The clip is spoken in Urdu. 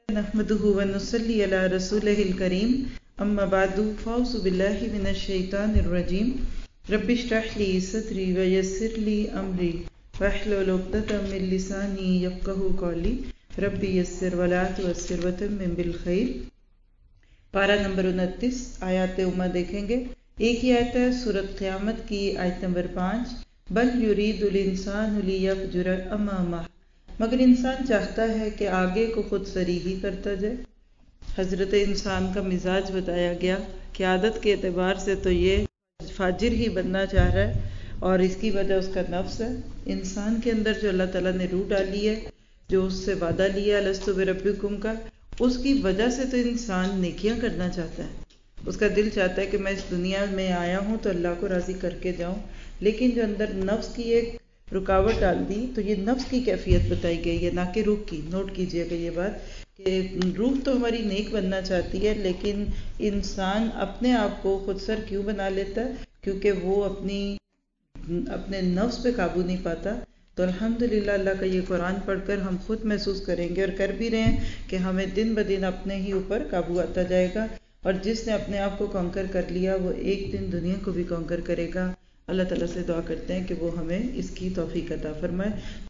نحمده ونصلي على رسوله الكريم اما بعد فاعوذ بالله من الشيطان الرجيم رب اشرح لي صدري ويسر لي امري واحلل عقدة من لساني يفقهوا قولي رب يسر ولا تعسر وتمم بالخير۔ پارہ نمبر 29 آیات عمہ دیکھیں گے۔ ایک ہی آیت ہے سورۃ قیامت کی، آیت نمبر 5، بل یرید الانسان لیفجر امامہ، مگر انسان چاہتا ہے کہ آگے کو خود سری ہی کرتا جائے۔ حضرت انسان کا مزاج بتایا گیا کہ عادت کے اعتبار سے تو یہ فاجر ہی بننا چاہ رہا ہے، اور اس کی وجہ اس کا نفس ہے۔ انسان کے اندر جو اللہ تعالیٰ نے روح ڈالی ہے، جو اس سے وعدہ لیا الست بربکم کا، اس کی وجہ سے تو انسان نیکیاں کرنا چاہتا ہے۔ اس کا دل چاہتا ہے کہ میں اس دنیا میں آیا ہوں تو اللہ کو راضی کر کے جاؤں، لیکن جو اندر نفس کی ایک رکاوٹ ڈال دی، تو یہ نفس کی کیفیت بتائی گئی ہے، نہ کہ روح کی۔ نوٹ کیجئے گا یہ بات کہ روح تو ہماری نیک بننا چاہتی ہے، لیکن انسان اپنے آپ کو خود سر کیوں بنا لیتا ہے؟ کیونکہ وہ اپنے نفس پہ قابو نہیں پاتا۔ تو الحمدللہ اللہ کا یہ قرآن پڑھ کر ہم خود محسوس کریں گے، اور کر بھی رہے ہیں، کہ ہمیں دن بدن اپنے ہی اوپر قابو آتا جائے گا، اور جس نے اپنے آپ کو کانکر کر لیا وہ ایک دن دنیا کو بھی کانکر کرے گا۔ اللہ تعالیٰ سے دعا کرتے ہیں کہ وہ ہمیں اس کی توفیق عطا فرمائے۔